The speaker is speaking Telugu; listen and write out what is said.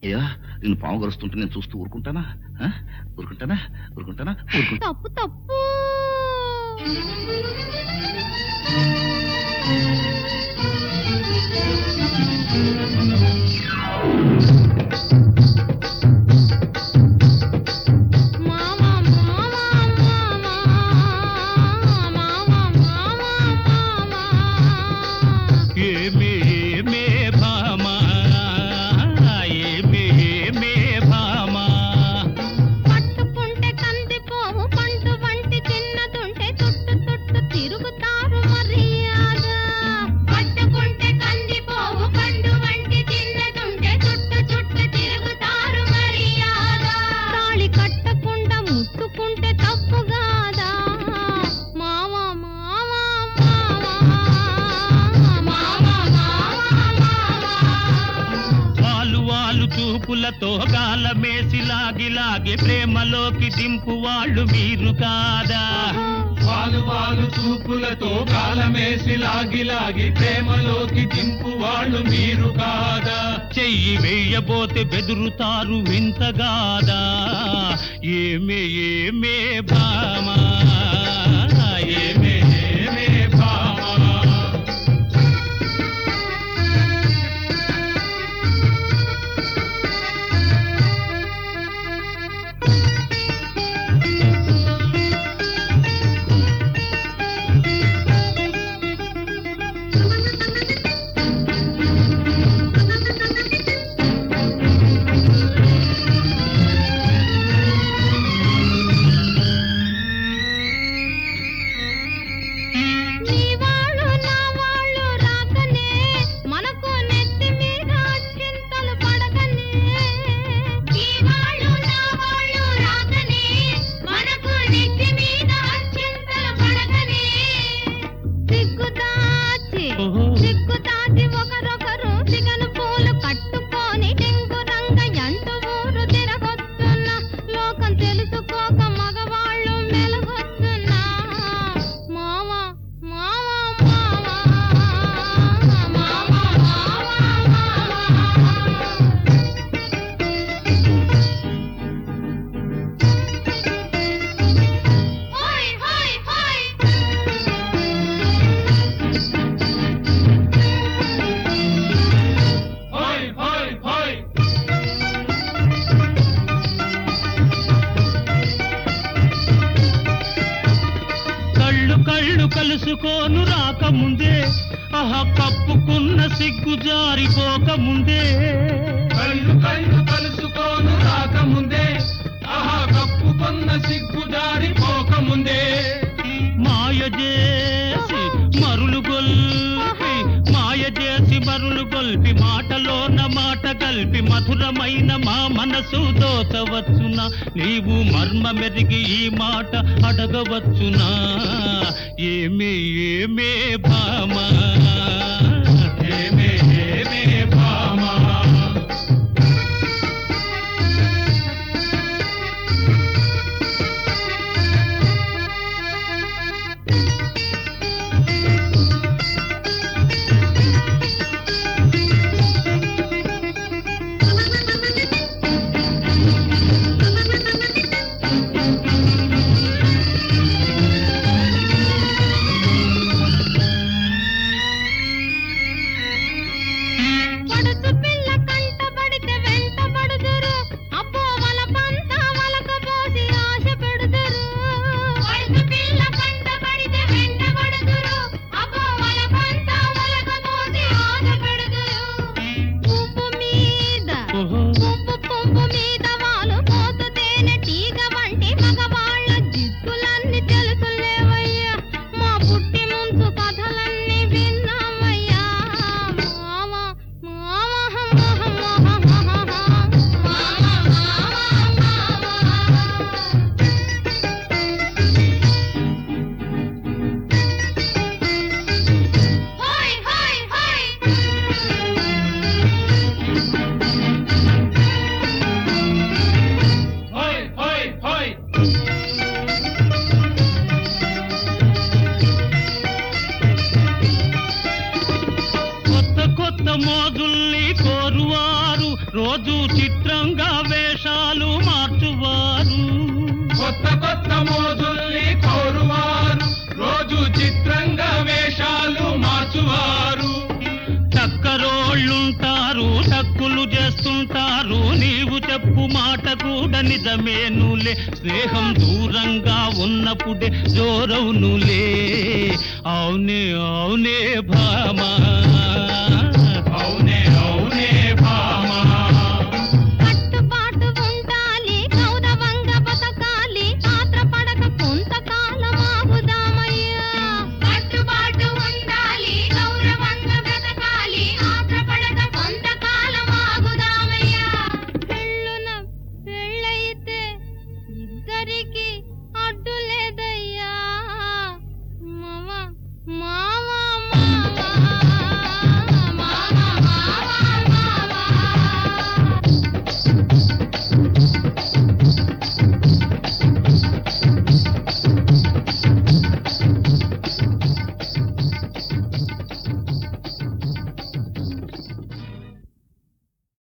అయ్యా నేను పాము గరుస్తుంటే నేను చూస్తూ ఊరుకుంటానా? ఊరుకుంటానా? ఊరుకుంటానా? తప్పు తప్పు. చూపులతో గాలమేసి లాగి లాగి ప్రేమలోకి దింపు వాళ్ళు మీరు కాదా? వాలు వాలు చూపులతో గాలమేసి లాగి లాగి ప్రేమలోకి దింపు వాళ్ళు మీరు కాదా? చెయ్యి వేయబోతే బెదురుతారు వింతగాదా? ఏమే ఏమే భామా, ఏమే ఏమే భామా. కళ్ళు కలుసుకోను రాకముందే, ఆహా కప్పుకున్న సిగ్గు జారిపోకముందే. కళ్ళు కళ్ళు కలుసుకోను రాకముందే, ఆహా కప్పుకున్న సిగ్గు జారిపోకముందే. మాయ చేసి మరులు గొల్పి, మాయ చేసి మరులు గొల్పి, మాటలోన మాట కలిపి మధురమైన మా మనసు దోచవచ్చునా? నీవు మర్మ మెరిగి ఈ మాట అడగవచ్చునా? ఏమే ఏమే భామా, ఏమే ఏమే భామా. రోజు చిత్రంగా వేషాలు మార్చువారు. కొత్త కొత్త మోజుల్ని కోరువారు, రోజు చిత్రంగా వేషాలు మార్చువారు. టక్కరోళ్ళుంటారు, టక్కులు చేస్తుంటారు, నీవు చెప్పు మాట కూడా నిజమేనులే. స్నేహం దూరంగా ఉన్నప్పుడే జోరవునులే. అవునే అవునే భామా.